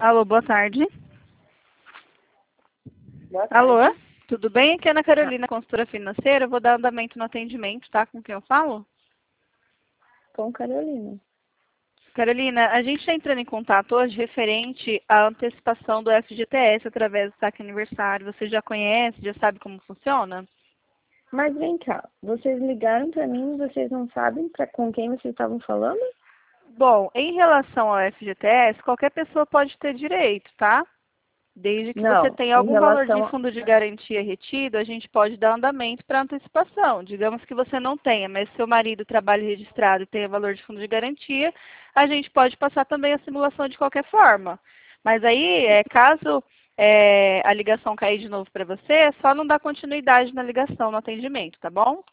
Alô, boa tarde. Boa tarde. Alô, tudo bem? Aqui é Ana Carolina, consultora financeira. Eu vou dar andamento no atendimento, tá? Com quem eu falo? Com Carolina. Carolina, a gente está entrando em contato hoje referente à antecipação do FGTS através do saque aniversário. Você já conhece, já sabe como funciona? Mas vem cá, vocês ligaram pra mim e vocês não sabem com quem vocês estavam falando? Bom, em relação ao FGTS, qualquer pessoa pode ter direito, tá? Desde que você Não, tenha em algum valor de relação a... fundo de garantia retido, a gente pode dar andamento para antecipação. Digamos que você não tenha, mas seu marido trabalha registrado e tenha valor de fundo de garantia, a gente pode passar também a simulação de qualquer forma. Mas aí, caso a ligação cair de novo para você, é só não dar continuidade na ligação, no atendimento, tá bom?